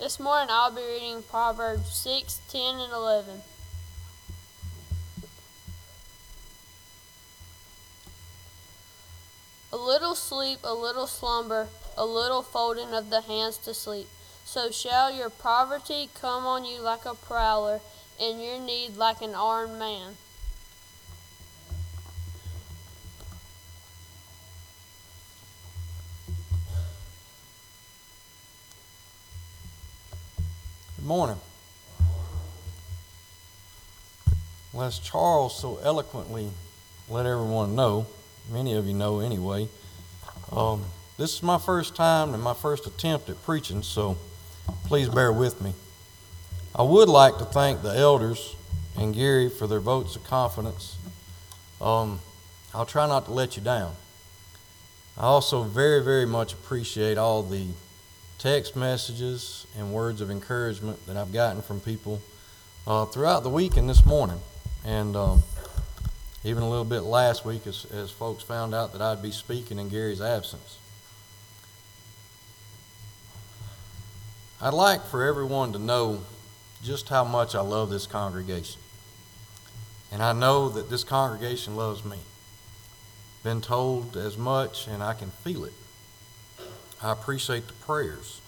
This morning I'll be reading Proverbs 6, 10, and 11. A little sleep, a little slumber, a little folding of the hands to sleep. So shall your poverty come on you like a prowler, and your need like an armed man. Good morning. Well, as Charles so eloquently let everyone know, many of you know anyway, this is my first time and my first attempt at preaching, so please bear with me. I would like to thank the elders and Gary for their votes of confidence. I'll try not to let you down. I also very, very much appreciate all the text messages and words of encouragement that I've gotten from people throughout the week and this morning, and even a little bit last week as folks found out that I'd be speaking in Gary's absence. I'd like for everyone to know just how much I love this congregation, and I know that this congregation loves me. Been told as much, and I can feel it. I appreciate the prayers.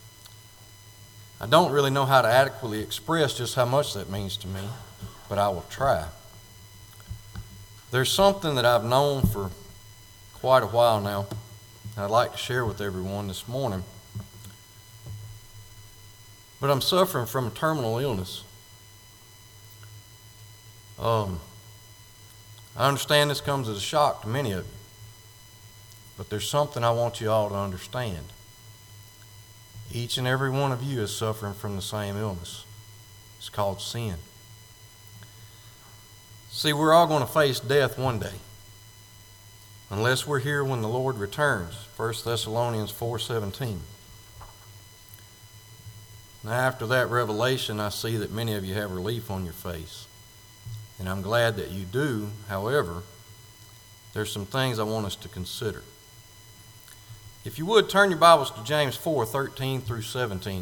I don't really know how to adequately express just how much that means to me, but I will try. There's something that I've known for quite a while now, and I'd like to share with everyone this morning. But I'm suffering from a terminal illness. I understand this comes as a shock to many of you. But there's something I want you all to understand. Each and every one of you is suffering from the same illness. It's called sin. See, we're all going to face death one day, unless we're here when the Lord returns. 1 Thessalonians 4:17. Now, after that revelation, I see that many of you have relief on your face. And I'm glad that you do. However, there's some things I want us to consider. If you would, turn your Bibles to James 4:13 through 17.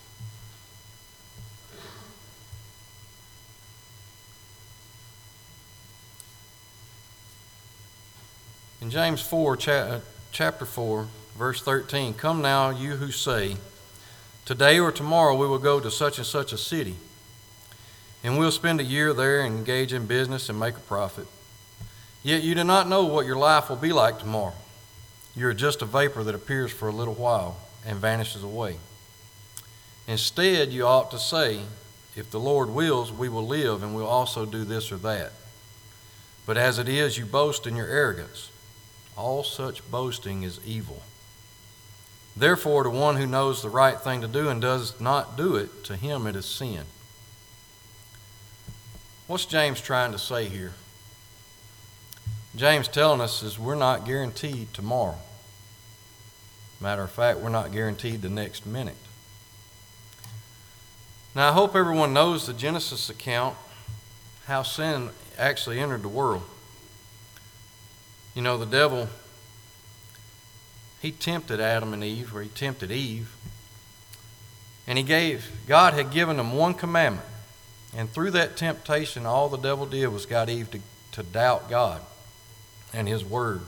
In James 4, chapter 4, verse 13, "Come now, you who say, today or tomorrow we will go to such and such a city, and we'll spend a year there and engage in business and make a profit. Yet you do not know what your life will be like tomorrow. You are just a vapor that appears for a little while and vanishes away. Instead, you ought to say, if the Lord wills, we will live and we'll also do this or that. But as it is, you boast in your arrogance. All such boasting is evil. Therefore, to one who knows the right thing to do and does not do it, to him it is sin." What's James trying to say here? James telling us is we're not guaranteed tomorrow. Matter of fact, we're not guaranteed the next minute. Now, I hope everyone knows the Genesis account, how sin actually entered the world. You know, the devil, he tempted Adam and Eve, or he tempted Eve, and God had given them one commandment. And through that temptation, all the devil did was got Eve to doubt God and his word.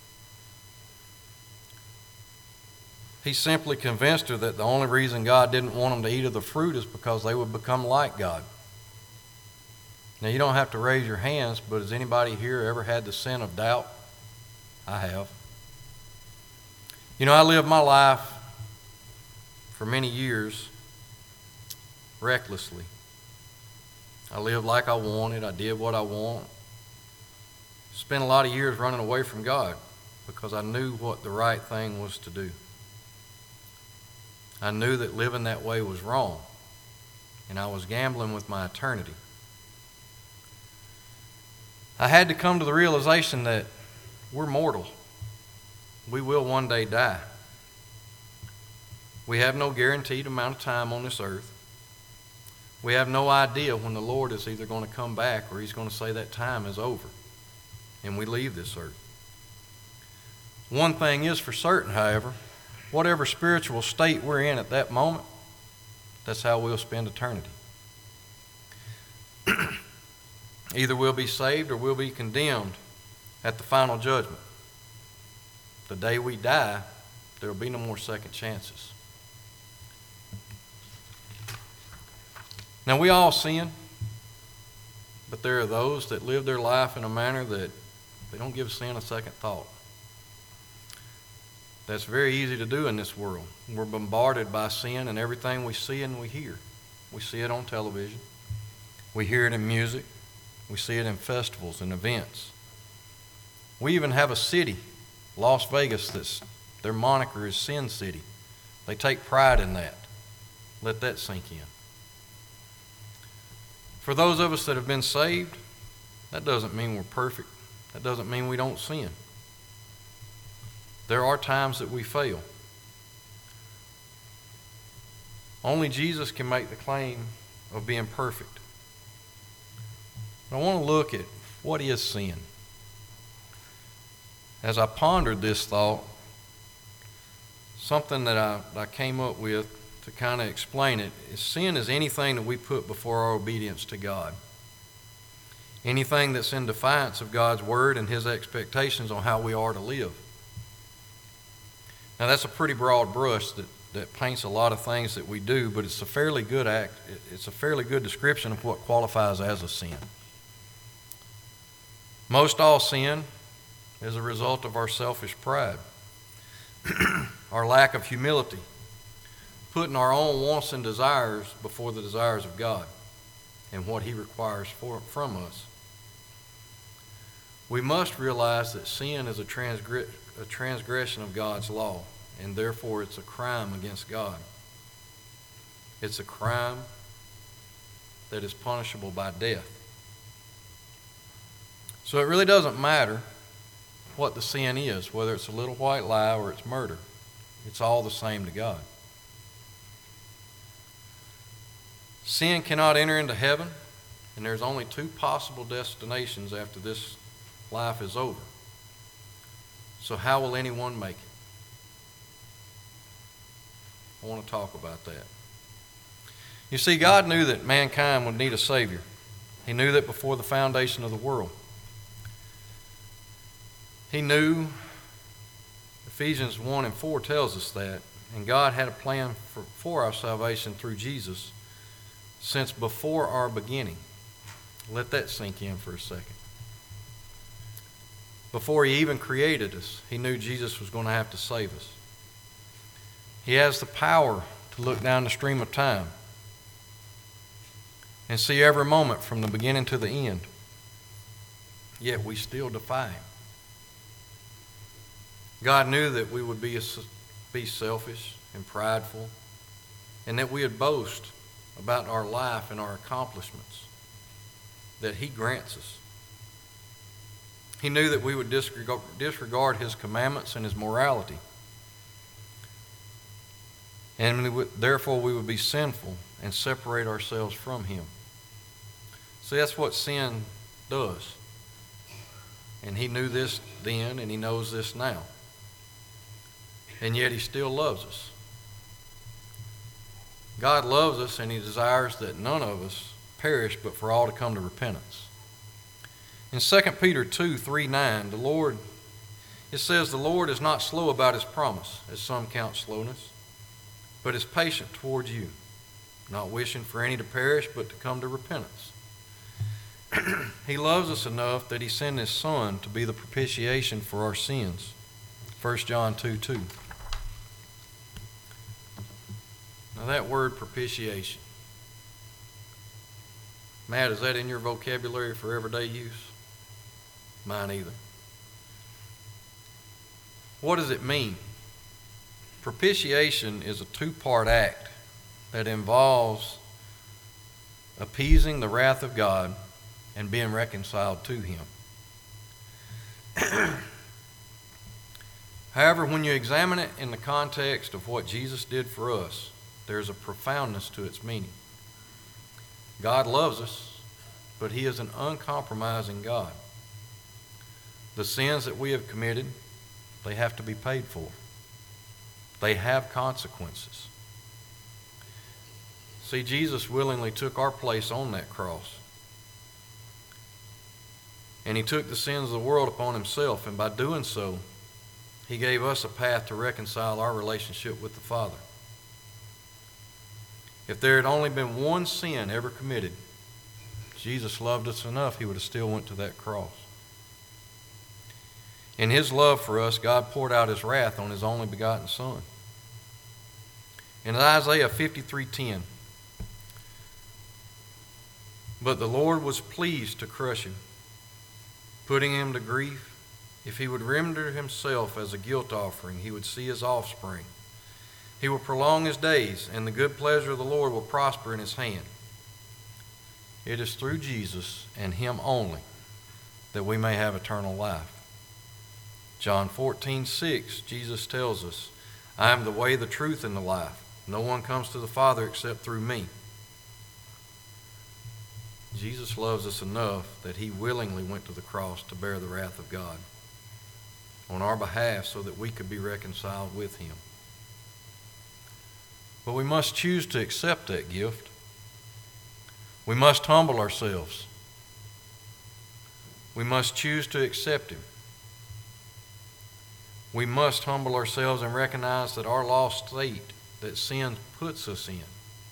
He simply convinced her that the only reason God didn't want them to eat of the fruit is because they would become like God. Now, you don't have to raise your hands, but has anybody here ever had the sin of doubt? I have. You know, I lived my life for many years recklessly. I lived like I wanted. I did what I want. Spent a lot of years running away from God because I knew what the right thing was to do. I knew that living that way was wrong, and I was gambling with my eternity. I had to come to the realization that we're mortal. We will one day die. We have no guaranteed amount of time on this earth. We have no idea when the Lord is either going to come back or he's going to say that time is over and we leave this earth. One thing is for certain, however, whatever spiritual state we're in at that moment, That's how we'll spend eternity. Either we'll be saved or we'll be condemned at the final judgment. The day we die, there will be no more second chances. Now, we all sin, but there are those that live their life in a manner that they don't give sin a second thought. That's very easy to do in this world. We're bombarded by sin in everything we see and we hear. We see it on television. We hear it in music. We see it in festivals and events. We even have a city, Las Vegas, their moniker is Sin City. They take pride in that. Let that sink in. For those of us that have been saved, that doesn't mean we're perfect. That doesn't mean we don't sin. There are times that we fail. Only Jesus can make the claim of being perfect. I want to look at what is sin. As I pondered this thought, something that I came up with to kind of explain it is sin is anything that we put before our obedience to God. Anything that's in defiance of God's word and his expectations on how we are to live. Now that's a pretty broad brush that paints a lot of things that we do, but it's a fairly good it's a fairly good description of what qualifies as a sin. Most all sin is a result of our selfish pride, our lack of humility, putting our own wants and desires before the desires of God and what he requires from us. We must realize that sin is a transgression of God's law, and therefore it's a crime against God. It's a crime that is punishable by death. So it really doesn't matter what the sin is, whether it's a little white lie or it's murder. It's all the same to God. Sin cannot enter into heaven, and there's only two possible destinations after this life is over. So how will anyone make it? I want to talk about that. You see, God knew that mankind would need a Savior. He knew that before the foundation of the world. He knew, Ephesians 1 and 4 tells us that, and God had a plan for our salvation through Jesus since before our beginning. Let that sink in for a second. Before he even created us, he knew Jesus was going to have to save us. He has the power to look down the stream of time and see every moment from the beginning to the end. Yet we still defy him. God knew that we would be selfish and prideful, and that we would boast about our life and our accomplishments that he grants us. He knew that we would disregard his commandments and his morality, and therefore we would be sinful and separate ourselves from him. See, that's what sin does. And he knew this then, and he knows this now. And yet he still loves us. God loves us, and he desires that none of us perish, but for all to come to repentance. In 2 Peter 2:3-9, it says, "The Lord is not slow about his promise, as some count slowness, but is patient towards you, not wishing for any to perish, but to come to repentance." He loves us enough that he sent his Son to be the propitiation for our sins. 1 John 2:2. Now that word propitiation, Matt, is that in your vocabulary for everyday use? Mine either. What does it mean? Propitiation is a two-part act that involves appeasing the wrath of God and being reconciled to him. However, when you examine it in the context of what Jesus did for us, there's a profoundness to its meaning. God loves us, but he is an uncompromising God. The sins that we have committed, they have to be paid for. They have consequences. See, Jesus willingly took our place on that cross. And he took the sins of the world upon himself, and by doing so, he gave us a path to reconcile our relationship with the Father. If there had only been one sin ever committed, Jesus loved us enough, he would have still went to that cross. In his love for us, God poured out his wrath on his only begotten Son. In Isaiah 53:10, but the Lord was pleased to crush him, putting him to grief. If he would render himself as a guilt offering, he would see his offspring. He will prolong his days, and the good pleasure of the Lord will prosper in his hand. It is through Jesus and him only that we may have eternal life. John 14:6, Jesus tells us, I am the way, the truth, and the life. No one comes to the Father except through me. Jesus loves us enough that he willingly went to the cross to bear the wrath of God on our behalf so that we could be reconciled with him. But we must choose to accept that gift. We must humble ourselves. We must choose to accept him. We must humble ourselves and recognize that our lost state that sin puts us in.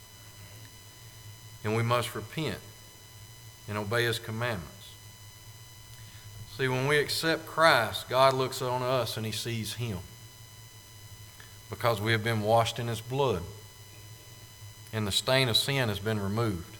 And we must repent and obey his commandments. See, when we accept Christ, God looks on us and he sees him, because we have been washed in his blood and the stain of sin has been removed.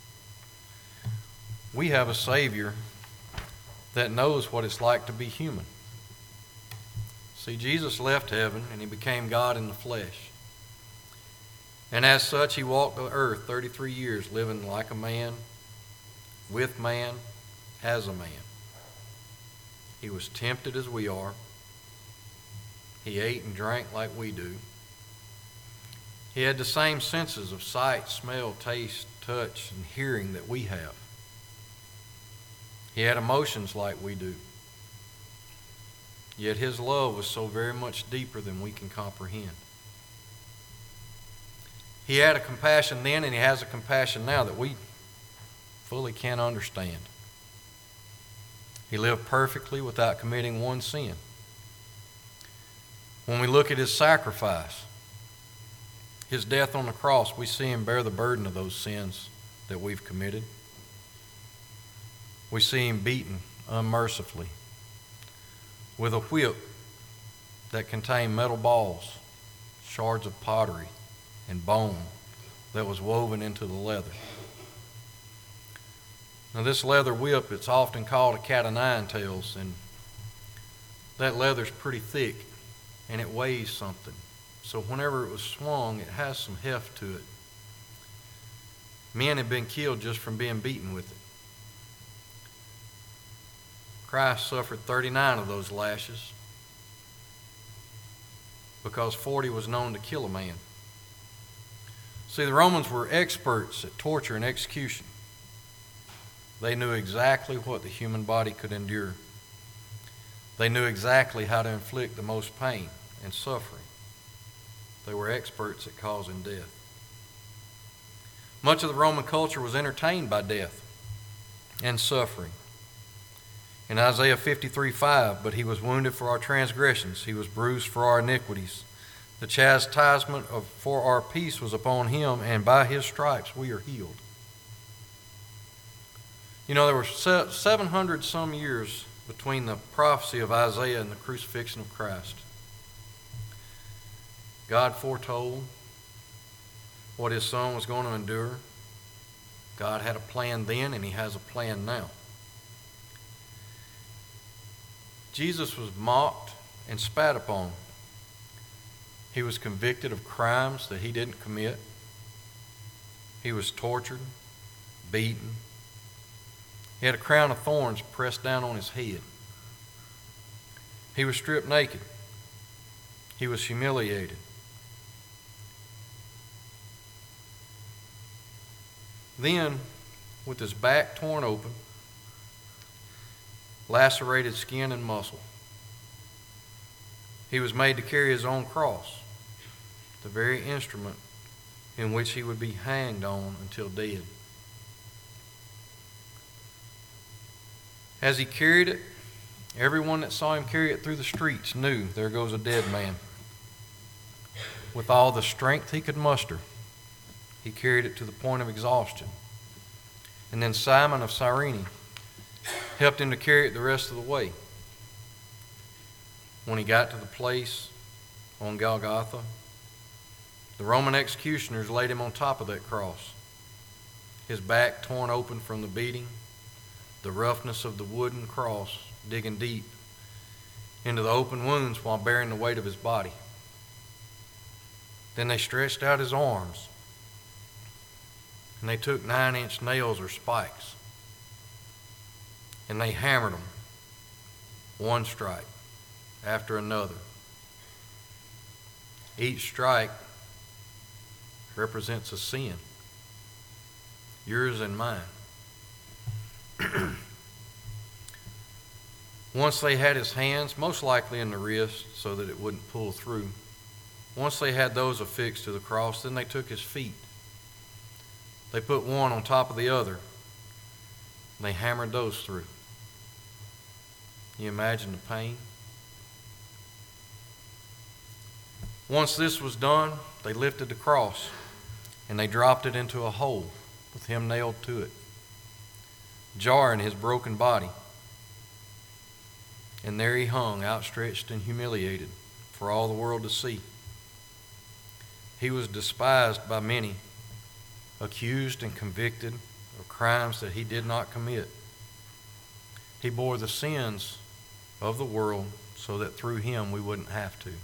We have a Savior that knows what it's like to be human. See, Jesus left heaven and he became God in the flesh. And as such, he walked the earth 33 years living like a man, with man, as a man. He was tempted as we are. He ate and drank like we do. He had the same senses of sight, smell, taste, touch, and hearing that we have. He had emotions like we do. Yet his love was so very much deeper than we can comprehend. He had a compassion then, and he has a compassion now that we fully can't understand. He lived perfectly without committing one sin. When we look at his sacrifice, his death on the cross, we see him bear the burden of those sins that we've committed. We see him beaten unmercifully with a whip that contained metal balls, shards of pottery, and bone that was woven into the leather. Now this leather whip, it's often called a cat o' nine tails, and that leather's pretty thick and it weighs something. So whenever it was swung, it has some heft to it. Men had been killed just from being beaten with it. Christ suffered 39 of those lashes because 40 was known to kill a man. See, the Romans were experts at torture and execution. They knew exactly what the human body could endure. They knew exactly how to inflict the most pain and suffering. They were experts at causing death. Much of the Roman culture was entertained by death and suffering. In Isaiah 53:5, but he was wounded for our transgressions, he was bruised for our iniquities. The chastisement for our peace was upon him, and by his stripes we are healed. You know, there were 700 some years between the prophecy of Isaiah and the crucifixion of Christ. God foretold what his son was going to endure. God had a plan then, and he has a plan now. Jesus was mocked and spat upon. He was convicted of crimes that he didn't commit. He was tortured, beaten. He had a crown of thorns pressed down on his head. He was stripped naked. He was humiliated. Then, with his back torn open, lacerated skin and muscle, he was made to carry his own cross, the very instrument in which he would be hanged on until dead. As he carried it, everyone that saw him carry it through the streets knew, there goes a dead man. With all the strength he could muster, he carried it to the point of exhaustion. And then Simon of Cyrene helped him to carry it the rest of the way. When he got to the place on Golgotha, the Roman executioners laid him on top of that cross, his back torn open from the beating, the roughness of the wooden cross digging deep into the open wounds while bearing the weight of his body. Then they stretched out his arms, and they took 9-inch nails or spikes, and they hammered them, one strike after another. Each strike represents a sin, yours and mine. Once they had his hands, most likely in the wrist so that it wouldn't pull through. Once they had those affixed to the cross, then they took his feet. They put one on top of the other, and they hammered those through. Can you imagine the pain? Once this was done, they lifted the cross and they dropped it into a hole with him nailed to it, jarring his broken body. And there he hung, outstretched and humiliated for all the world to see. He was despised by many, accused and convicted of crimes that he did not commit. He bore the sins of the world so that through him we wouldn't have to.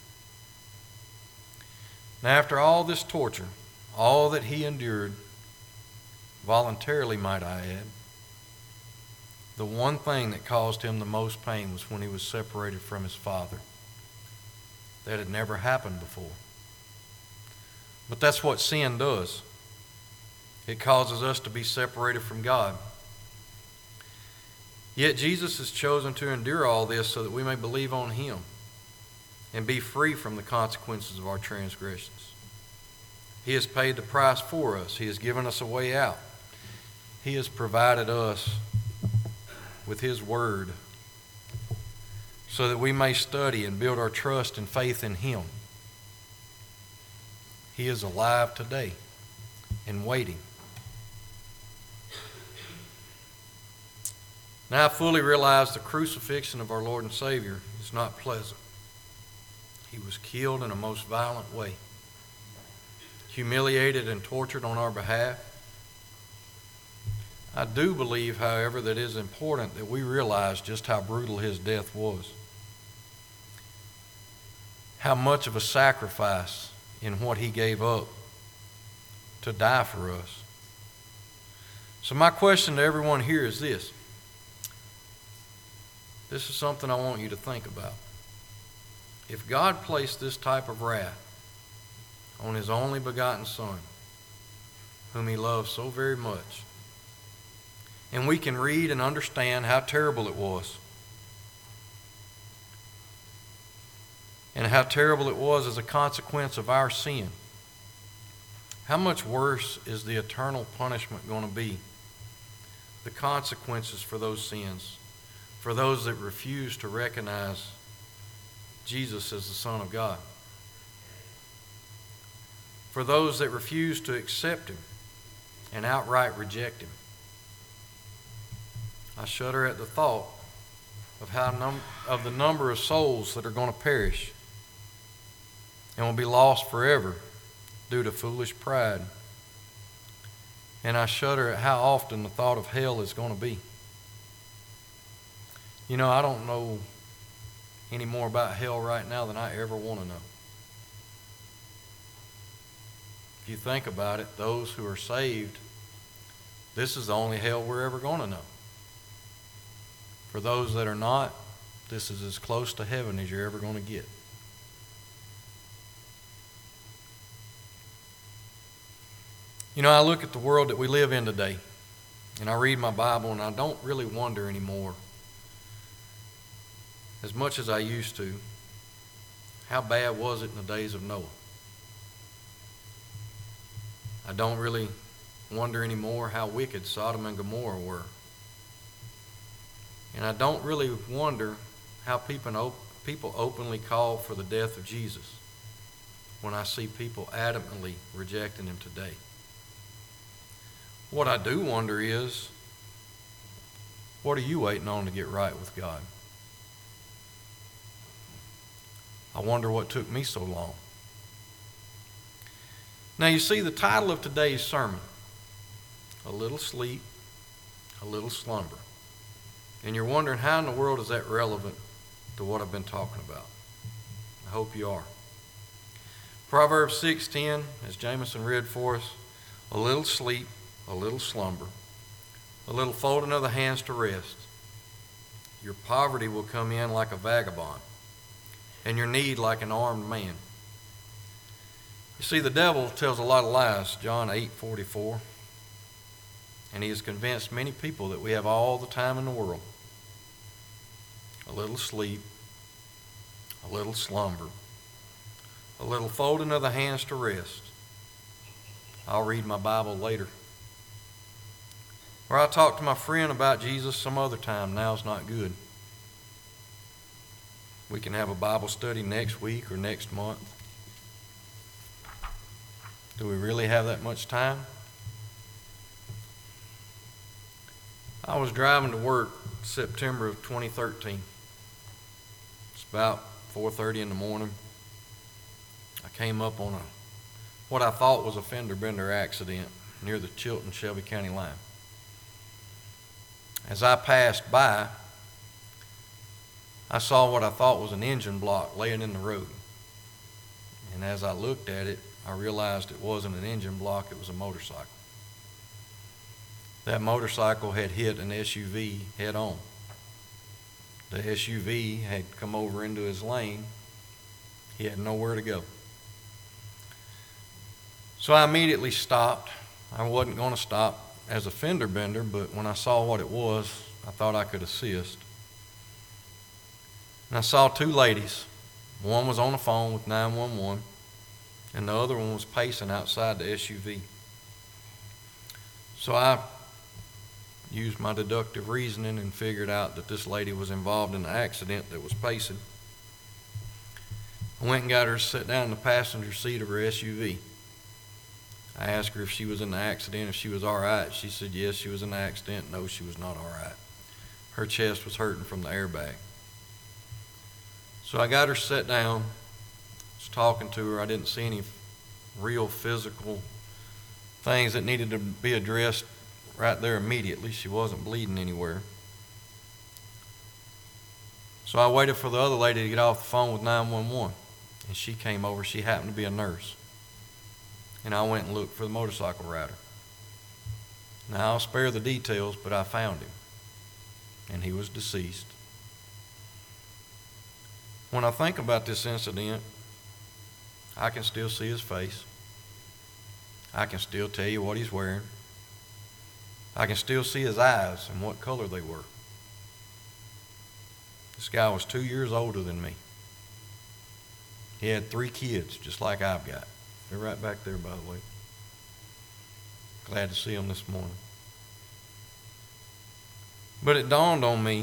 Now, after all this torture, all that he endured, voluntarily might I add, the one thing that caused him the most pain was when he was separated from his Father. That had never happened before. But that's what sin does. It causes us to be separated from God. Yet Jesus has chosen to endure all this so that we may believe on him and be free from the consequences of our transgressions. He has paid the price for us. He has given us a way out. He has provided us with his word so that we may study and build our trust and faith in him. He is alive today and waiting. Now I fully realize the crucifixion of our Lord and Savior is not pleasant. He was killed in a most violent way, humiliated and tortured on our behalf. I do believe, however, that it is important that we realize just how brutal his death was, how much of a sacrifice in what he gave up to die for us. So my question to everyone here is this. This is something I want you to think about. If God placed this type of wrath on his only begotten Son, whom he loves so very much, and we can read and understand how terrible it was, and how terrible it was as a consequence of our sin, how much worse is the eternal punishment going to be? The consequences for those sins, for those that refuse to recognize Jesus as the Son of God, for those that refuse to accept him and outright reject him. I shudder at the thought of the number of souls that are going to perish and will be lost forever due to foolish pride. And I shudder at how often the thought of hell is going to be. You know, I don't know any more about hell right now than I ever want to know. If you think about it, those who are saved, this is the only hell we're ever going to know. For those that are not, this is as close to heaven as you're ever going to get. You know, I look at the world that we live in today, and I read my Bible, and I don't really wonder anymore, as much as I used to, how bad was it in the days of Noah? I don't really wonder anymore how wicked Sodom and Gomorrah were. And I don't really wonder how people openly call for the death of Jesus when I see people adamantly rejecting him today. What I do wonder is, what are you waiting on to get right with God? I wonder what took me so long. Now you see the title of today's sermon, A Little Sleep, A Little Slumber. And you're wondering, how in the world is that relevant to what I've been talking about? I hope you are. Proverbs 6:10, as Jameson read for us, a little sleep, a little slumber, a little folding of the hands to rest. Your poverty will come in like a vagabond, and your need like an armed man. You see, the devil tells a lot of lies, John 8:44, and he has convinced many people that we have all the time in the world. A little sleep, a little slumber, a little folding of the hands to rest. I'll read my Bible later. Or I'll talk to my friend about Jesus some other time. Now's not good. We can have a Bible study next week or next month. Do we really have that much time? I was driving to work September of 2013. It's about 4:30 in the morning. I came up on what I thought was a fender bender accident near the Chilton-Shelby County line. As I passed by, I saw what I thought was an engine block laying in the road. And as I looked at it, I realized it wasn't an engine block, it was a motorcycle. That motorcycle had hit an SUV head on. The SUV had come over into his lane. He had nowhere to go. So I immediately stopped. I wasn't going to stop as a fender bender, but when I saw what it was, I thought I could assist. And I saw two ladies. One was on the phone with 911, and the other one was pacing outside the SUV. So I used my deductive reasoning and figured out that this lady was involved in an accident that was pacing. I went and got her to sit down in the passenger seat of her SUV. I asked her if she was in the accident, if she was all right. She said yes, she was in the accident. No, she was not all right. Her chest was hurting from the airbag. So I got her set down, was talking to her. I didn't see any real physical things that needed to be addressed right there immediately. She wasn't bleeding anywhere. So I waited for the other lady to get off the phone with 911, and she came over. She happened to be a nurse. And I went and looked for the motorcycle rider. Now I'll spare the details, but I found him, and he was deceased. When I think about this incident, I can still see his face. I can still tell you what he's wearing. I can still see his eyes and what color they were. This guy was 2 years older than me. He had 3 kids, just like I've got. They're right back there, by the way. Glad to see them this morning. But it dawned on me,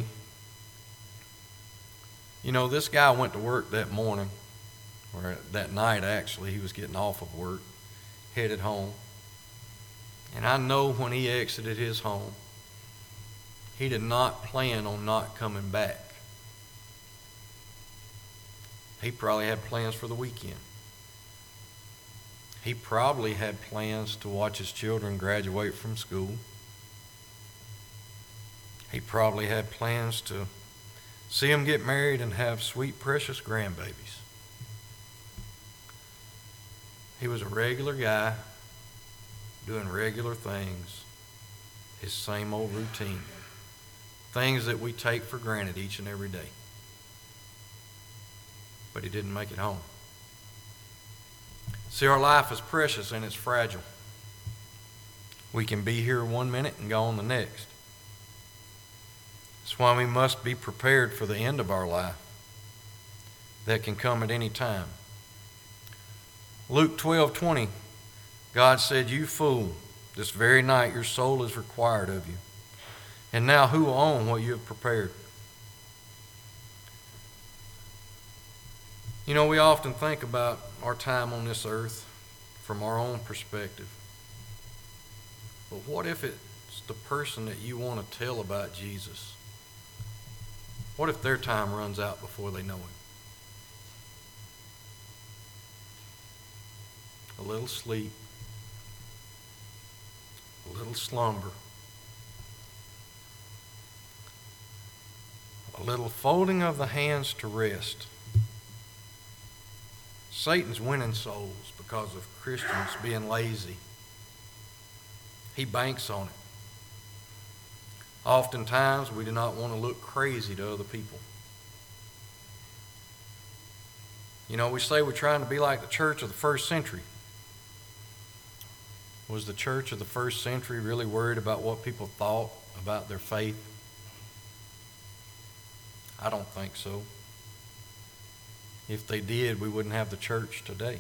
this guy went to work that morning, or that night actually. He was getting off of work, headed home. And I know when he exited his home, he did not plan on not coming back. He probably had plans for the weekend. He probably had plans to watch his children graduate from school. He probably had plans to see them get married and have sweet, precious grandbabies. He was a regular guy doing regular things, his same old routine, things that we take for granted each and every day. But he didn't make it home. See, our life is precious and it's fragile. We can be here 1 minute and gone the next. That's why we must be prepared for the end of our life that can come at any time. Luke 12:20, God said, "You fool, this very night your soul is required of you. And now who will own what you have prepared?" You know, we often think about our time on this earth from our own perspective. But what if it's the person that you want to tell about Jesus? What if their time runs out before they know Him? A little sleep, a little slumber, a little folding of the hands to rest. Satan's winning souls because of Christians being lazy. He banks on it. Oftentimes, we do not want to look crazy to other people. You know, we say we're trying to be like the church of the first century. Was the church of the first century really worried about what people thought about their faith? I don't think so. If they did, we wouldn't have the church today.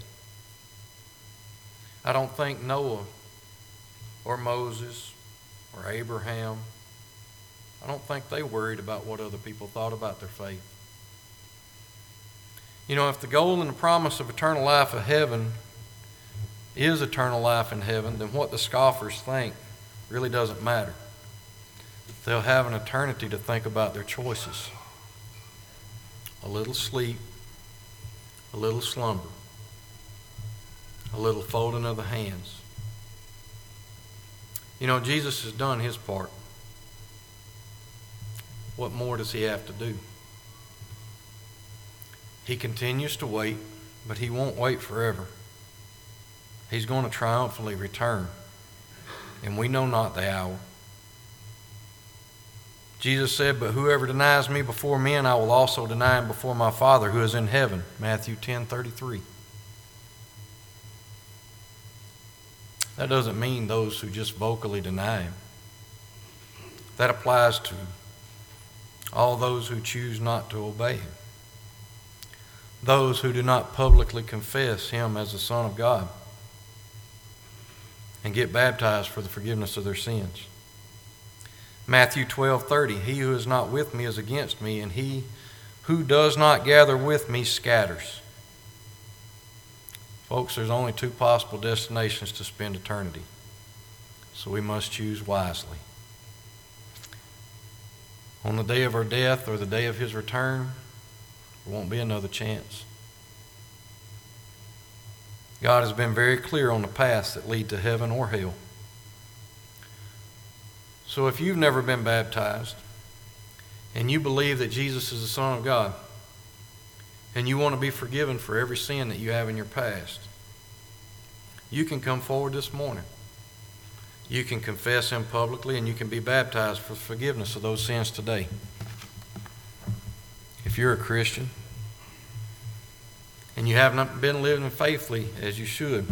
I don't think Noah or Moses or Abraham, I don't think they worried about what other people thought about their faith. You know, if the goal and the promise of eternal life of heaven is eternal life in heaven, then what the scoffers think really doesn't matter. They'll have an eternity to think about their choices. A little sleep, a little slumber, a little folding of the hands. You know, Jesus has done His part. What more does He have to do? He continues to wait, but He won't wait forever. He's going to triumphantly return, and we know not the hour. Jesus said, "But whoever denies me before men, I will also deny him before my Father who is in heaven." Matthew 10:33. That doesn't mean those who just vocally deny Him. That applies to all those who choose not to obey Him. Those who do not publicly confess Him as the Son of God and get baptized for the forgiveness of their sins. Matthew 12:30, "He who is not with me is against me, and he who does not gather with me scatters." Folks, there's only two possible destinations to spend eternity, so we must choose wisely. On the day of our death or the day of His return, there won't be another chance. God has been very clear on the paths that lead to heaven or hell. So if you've never been baptized and you believe that Jesus is the Son of God and you want to be forgiven for every sin that you have in your past, you can come forward this morning. You can confess Him publicly and you can be baptized for forgiveness of those sins today. If you're a Christian and you have not been living faithfully as you should,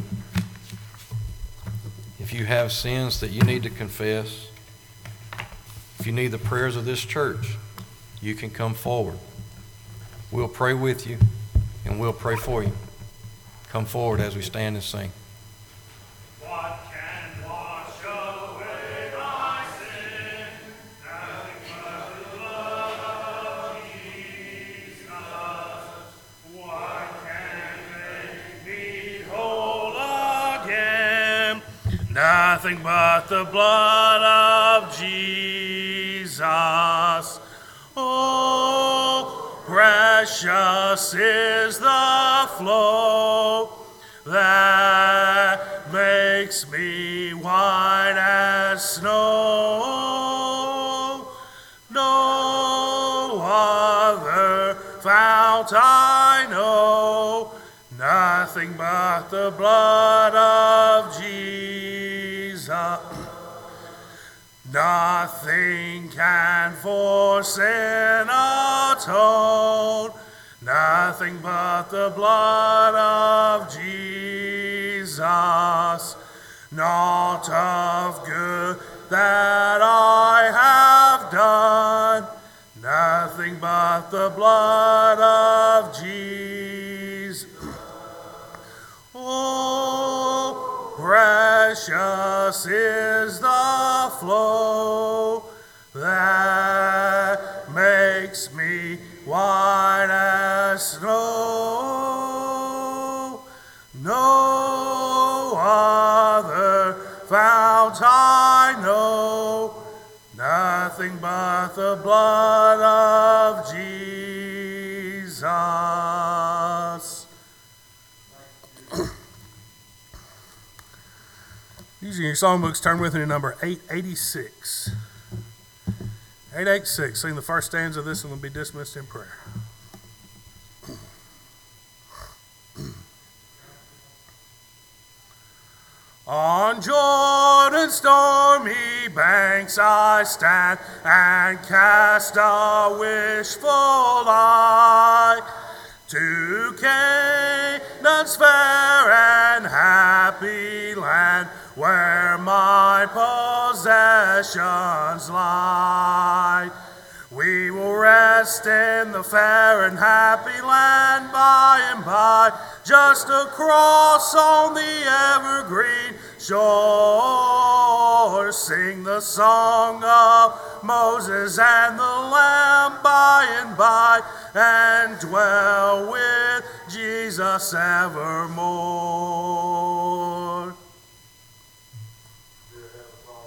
if you have sins that you need to confess, if you need the prayers of this church, you can come forward. We'll pray with you and we'll pray for you. Come forward as we stand and sing. What can wash away my sin? Nothing but the blood of Jesus. What can make me whole again? Nothing but the blood of Jesus. Oh, precious is the flow that makes me white as snow. No other fount I know, nothing but the blood of Jesus. Nothing can for sin atone, nothing but the blood of Jesus. Naught of good that I have done, nothing but the blood of Jesus. Oh, pray Jesus is the flow that makes me white as snow. No other fount I know, nothing but the blood of Jesus. Using your songbooks, turn with me to number 886. 886. Sing the first stanza of this and we'll be dismissed in prayer. On Jordan's stormy banks I stand and cast a wishful eye to Canaan's fair and happy land, where my possessions lie. We will rest in the fair and happy land by and by, just across on the evergreen shore. Sing the song of Moses and the Lamb by and by, and dwell with Jesus evermore.